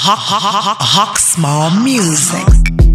Small music.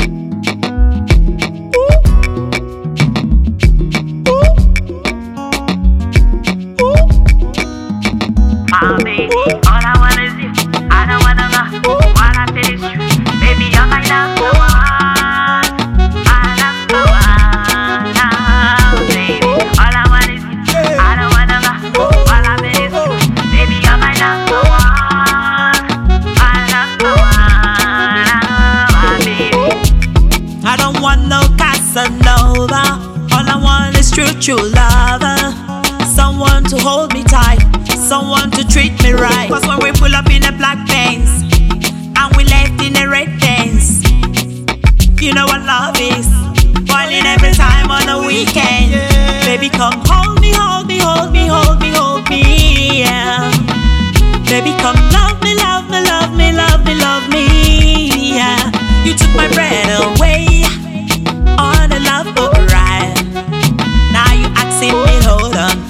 Baby, all I want is you. I don't wanna know what I feel is true. Baby, you're my number one. My number one. Oh, baby, all I want is you. I don't wanna know what I feel is true. Baby, you're my number one. My number one. Oh, my baby. I don't want no Casanova. All I want is true love. Someone to hold me tight, someone to treat me right. Cause when we pull up in the black Benz and we left in the red Benz, you know what love is. Boiling every time on the weekend. Baby, come hold me, hold me, hold me, hold me, hold me, yeah. Baby, come love me, love me, love me, love me, love me, yeah. You took my breath away on a love boat ride. Now you asking me, hold on,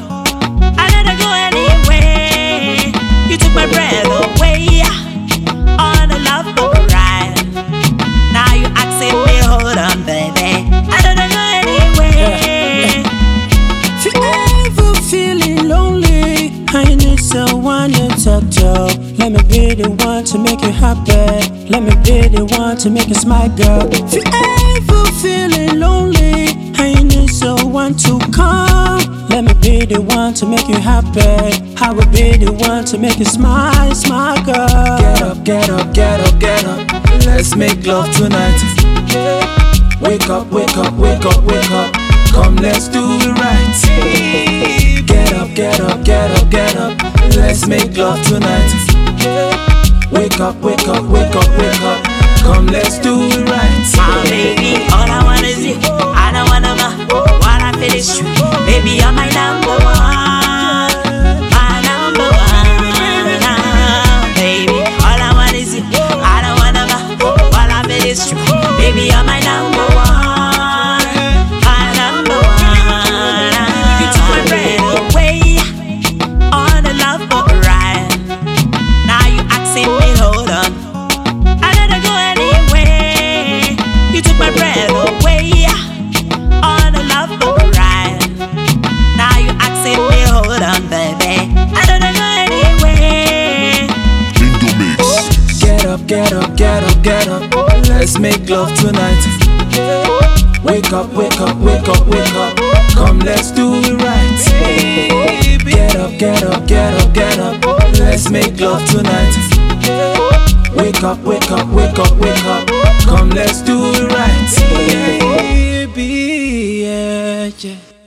my breath away on a love boat ride. Now you asking me, hold on, baby, I don't go anywhere. If you ever feeling lonely, I need someone to talk to. Let me be the one to make you happy. Let me be the one to make you smile, girl. If you ever feeling lonely, I need someone to come. Let me be the one to make you happy. I will be the one to make you smile, smile, girl. Get up, get up, get up, get up. Let's make love tonight. Wake up, wake up, wake up, wake up. Come, let's do it right. Get up, get up, get up, get up. Let's make love tonight. Wake up, wake up, wake up, wake up. Come, let's do it right. My baby, all I want is you. I don't wanna know what I feel is true. Baby, you're my number one. My number one. Baby, all I want is you. I don't wanna know what I feel is true. Baby, you're my number one. My number one. You took my breath away on a love boat ride. Now you asking me, hold on, I gotta go anywhere. You took my breath away on a love boat ride. Now you asking me, hold on, baby, I don't go anywhere. Get up, get up, get up, get up. Let's make love tonight. Wake up, wake up, wake up, wake up. Come, let's do it right. Get up, get up, get up, get up. Let's make love tonight. Wake up, wake up, wake up, wake up. Come, let's do it right. Baby, yeah, yeah.